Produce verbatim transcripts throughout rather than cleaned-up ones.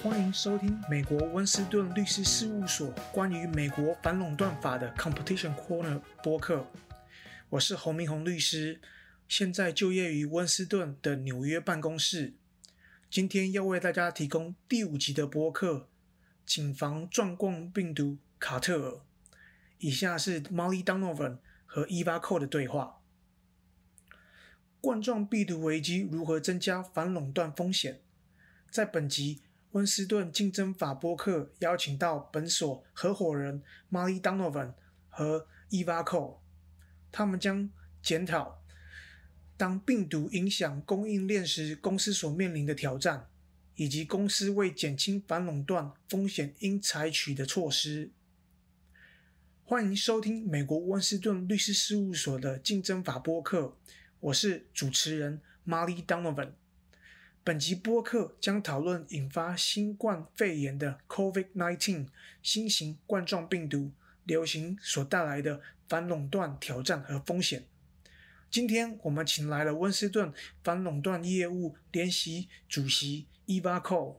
欢迎收听美国温斯顿律师事务所关于美国反垄断法的 Competition Corner 播客。我是侯明宏律师，现在就业于温斯顿的纽约办公室。今天要为大家提供第五集的播客，谨防状况病毒卡特尔。以下是 Molly Donovan 和 Eva Cole 的对话。冠状病毒危机如何增加反垄断风险？在本集温斯顿竞争法播客邀请到本所合伙人 Molly Donovan 和 Eva Cole， 他们将检讨当病毒影响供应链时公司所面临的挑战，以及公司为减轻反垄断风险应采取的措施。欢迎收听美国温斯顿律师事务所的竞争法播客，我是主持人 Molly Donovan。本集播客将讨论引发新冠肺炎的 COVID 十九 新型冠状病毒流行所带来的反垄断挑战和风险。今天我们请来了温斯顿反垄断业务联席主席 Eva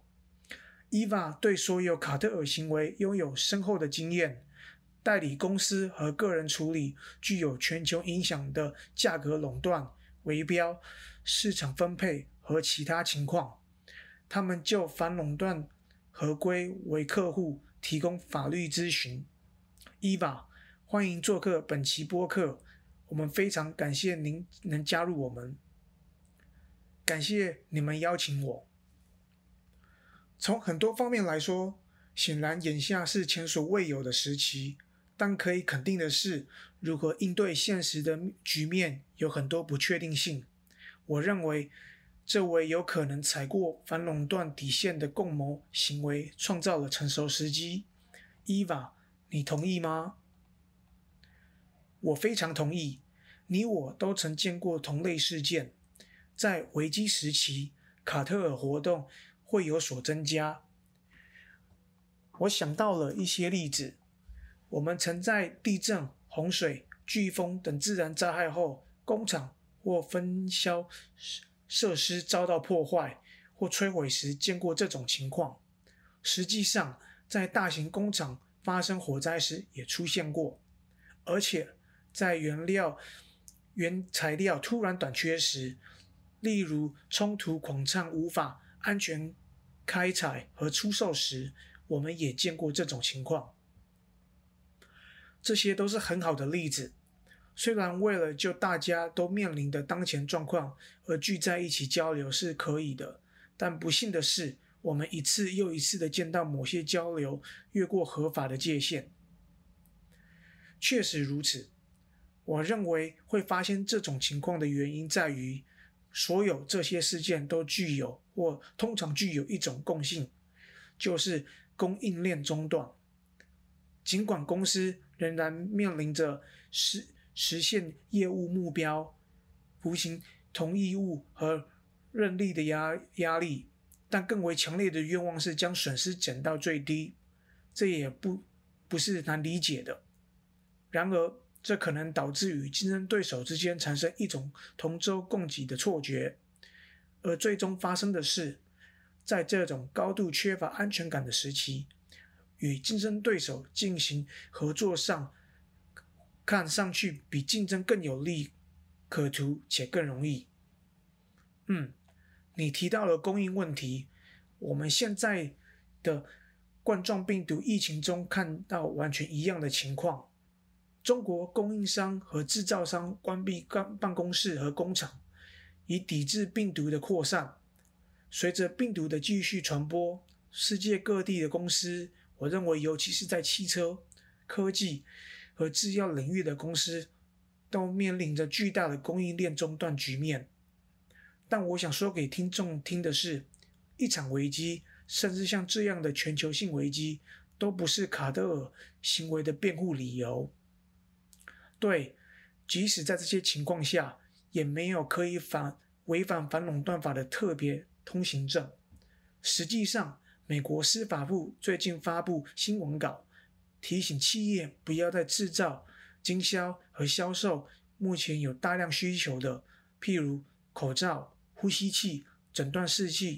Cole。Eva 对所有卡特尔行为拥有深厚的经验，代理公司和个人处理具有全球影响的价格垄断、围标、市场分配和其他情况。他们就反垄断合规为客户提供法律咨询。Eva， 欢迎做客本期播客，我们非常感谢您能加入我们。感谢你们邀请我。从很多方面来说，显然眼下是前所未有的时期，但可以肯定的是，如何应对现实的局面有很多不确定性。我认为这为有可能踩过反垄断底线的共谋行为创造了成熟时机。Eva， 你同意吗？我非常同意，你我都曾见过同类事件。在危机时期，卡特尔活动会有所增加。我想到了一些例子，我们曾在地震、洪水、飓风等自然灾害后，工厂或分销设施遭到破坏或摧毁时见过这种情况。实际上，在大型工厂发生火灾时也出现过，而且在原料、原材料突然短缺时，例如冲突矿场无法安全开采和出售时，我们也见过这种情况。这些都是很好的例子。虽然为了就大家都面临的当前状况而聚在一起交流是可以的，但不幸的是，我们一次又一次的见到某些交流越过合法的界限。确实如此，我认为会发现这种情况的原因在于，所有这些事件都具有或通常具有一种共性，就是供应链中断。尽管公司仍然面临着实实现业务目标、服行同义务和人力的 压, 压力，但更为强烈的愿望是将损失减到最低，这也不不是难理解的。然而，这可能导致与竞争对手之间产生一种同舟共济的错觉，而最终发生的是，在这种高度缺乏安全感的时期，与竞争对手进行合作上看上去比竞争更有利可图且更容易。嗯，你提到了供应问题，我们现在的冠状病毒疫情中看到完全一样的情况。中国供应商和制造商关闭办公室和工厂，以抵制病毒的扩散。随着病毒的继续传播，世界各地的公司，我认为尤其是在汽车、科技和制药领域的公司，都面临着巨大的供应链中断局面。但我想说给听众听的是，一场危机，甚至像这样的全球性危机，都不是卡特尔行为的辩护理由。对，即使在这些情况下，也没有可以反违反反垄断法的特别通行证。实际上，美国司法部最近发布新闻稿，提醒企业不要在制造、经销和销售目前有大量需求的，譬如口罩、呼吸器、诊断试剂、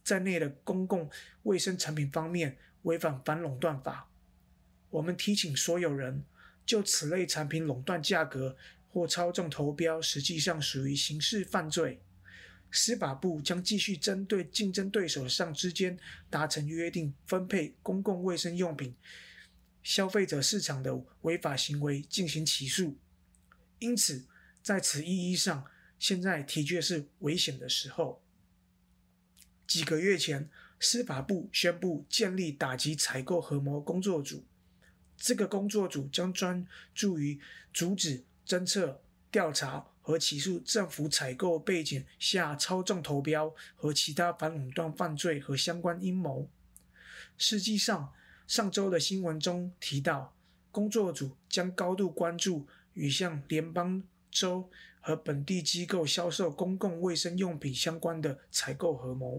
在内的公共卫生产品方面违反反垄断法。我们提醒所有人，就此类产品垄断价格或操纵投标，实际上属于刑事犯罪。司法部将继续针对竞争对手上之间达成约定分配公共卫生用品消费者市场的违法行为进行起诉。因此，在此意义上，现在的确是危险的时候。几个月前，司法部宣布建立打击采购合谋工作组，这个工作组将专注于阻止、侦测、调查和起诉政府采购背景下操纵投标和其他反垄断犯罪和相关阴谋。实际上，上周的新闻中提到，工作组将高度关注与向联邦、州和本地机构销售公共卫生用品相关的采购合谋。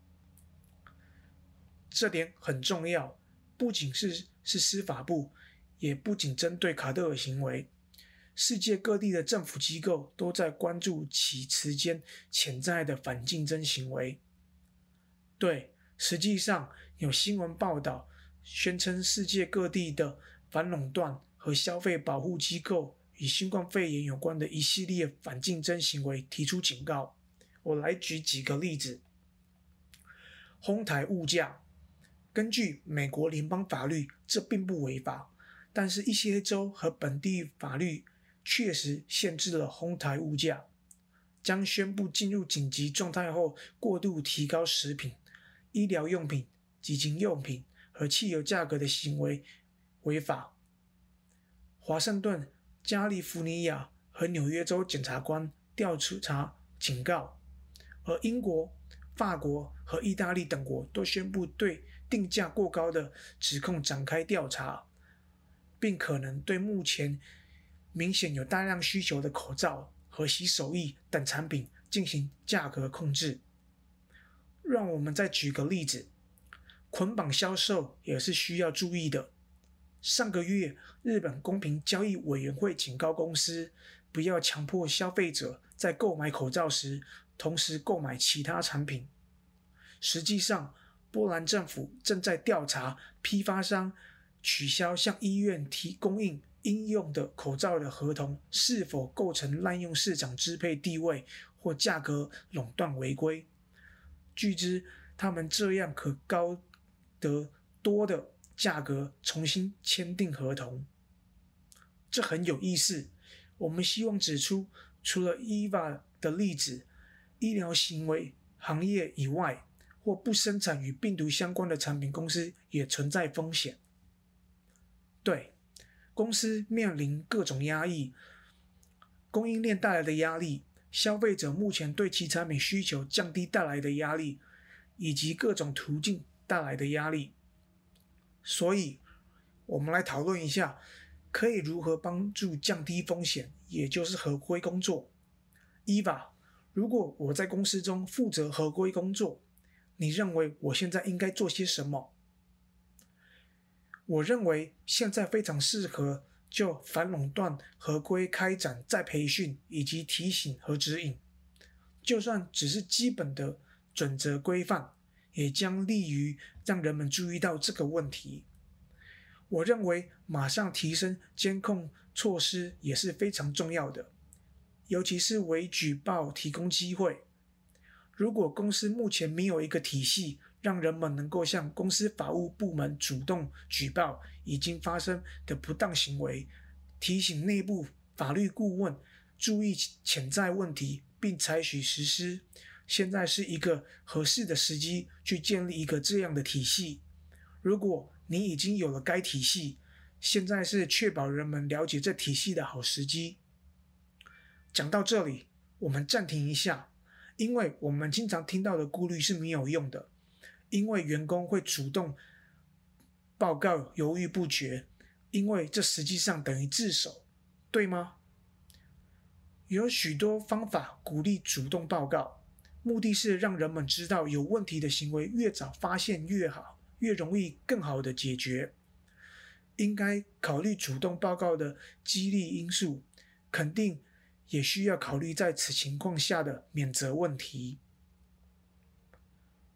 这点很重要，不仅是是司法部，也不仅针对卡特尔行为。世界各地的政府机构都在关注其此间潜在的反竞争行为。对，实际上有新闻报道宣称世界各地的反垄断和消费保护机构与新冠肺炎有关的一系列反竞争行为提出警告。我来举几个例子。哄抬物价，根据美国联邦法律，这并不违法，但是一些州和本地法律确实限制了哄抬物价，将宣布进入紧急状态后过度提高食品、医疗用品、基金用品和汽油价格的行为违法。华盛顿、加利福尼亚和纽约州检察官调查警告，而英国、法国和意大利等国都宣布对定价过高的指控展开调查，并可能对目前明显有大量需求的口罩和洗手液等产品进行价格控制。让我们再举个例子，捆绑销售也是需要注意的。上个月，日本公平交易委员会警告公司，不要强迫消费者在购买口罩时同时购买其他产品。实际上，波兰政府正在调查批发商取消向医院提供应应用的口罩的合同是否构成滥用市场支配地位或价格垄断违规。据知，他们这样可高得多的价格重新签订合同。这很有意思。我们希望指出，除了 E V A 的例子，医疗行为行业以外，或不生产与病毒相关的产品公司也存在风险。对，公司面临各种压抑，供应链带来的压力，消费者目前对其产品需求降低带来的压力，以及各种途径带来的压力。所以，我们来讨论一下，可以如何帮助降低风险，也就是合规工作。E V A， 如果我在公司中负责合规工作，你认为我现在应该做些什么？我认为现在非常适合就反垄断合规开展再培训以及提醒和指引。就算只是基本的准则规范，也将利于让人们注意到这个问题。我认为马上提升监控措施也是非常重要的，尤其是为举报提供机会。如果公司目前没有一个体系，让人们能够向公司法务部门主动举报已经发生的不当行为，提醒内部法律顾问注意潜在问题并采取实施，现在是一个合适的时机去建立一个这样的体系。如果你已经有了该体系，现在是确保人们了解这体系的好时机。讲到这里，我们暂停一下，因为我们经常听到的顾虑是没有用的，因为员工会主动报告犹豫不决，因为这实际上等于自首，对吗？有许多方法鼓励主动报告，目的是让人们知道有问题的行为越早发现越好，越容易更好的解决。应该考虑主动报告的激励因素，肯定也需要考虑在此情况下的免责问题。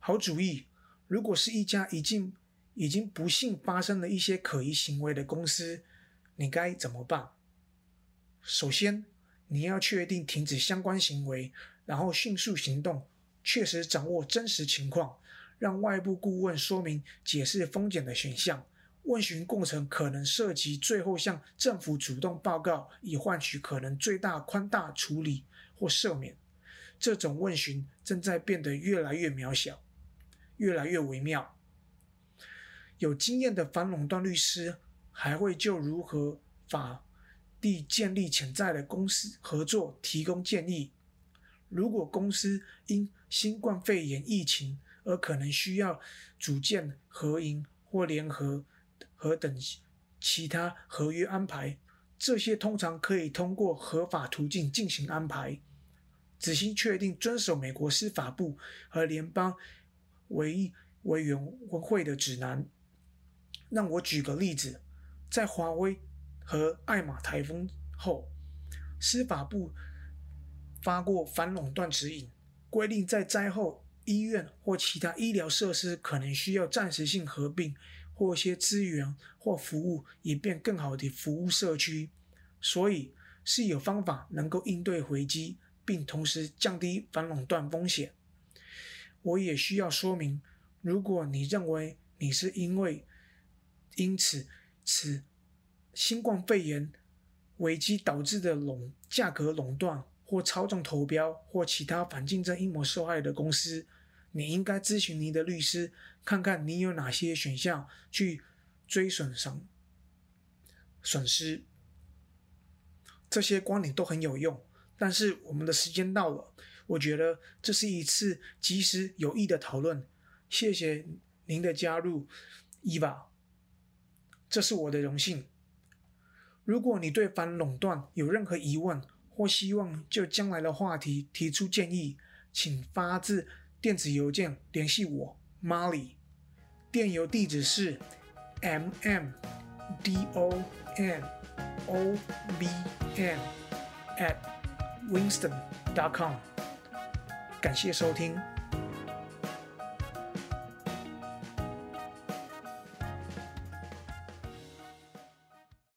好主意，如果是一家已经已经不幸发生了一些可疑行为的公司，你该怎么办？首先，你要确定停止相关行为，然后迅速行动，确实掌握真实情况，让外部顾问说明解释风险的选项。问询过程可能涉及最后向政府主动报告，以换取可能最大宽大处理或赦免。这种问询正在变得越来越渺小，越来越微妙。有经验的反垄断律师还会就如何法地建立潜在的公司合作提供建议。如果公司因新冠肺炎疫情而可能需要组建合营或联合和等其他合约安排，这些通常可以通过合法途径进行安排。仔细确定遵守美国司法部和联邦唯一委员会的指南。让我举个例子，在华威和艾玛台风后，司法部发过反垄断指引，规定在灾后医院或其他医疗设施可能需要暂时性合并，或一些资源或服务，以便更好地服务社区。所以是有方法能够应对危机，并同时降低反垄断风险。我也需要说明，如果你认为你是因为因此此新冠肺炎危机导致的垄价格垄断或操纵投标或其他反竞争阴谋受害的公司，你应该咨询你的律师，看看你有哪些选项去追损伤损失。这些观点都很有用，但是我们的时间到了，我觉得这是一次及时有益的讨论。谢谢您的加入，伊娃。这是我的荣幸。如果你对反垄断有任何疑问，或希望就将来的话题提出建议，请发自电子邮件联系我 Molly。 电邮地址是 m m d o n o b n at winston dot com。 感谢收听。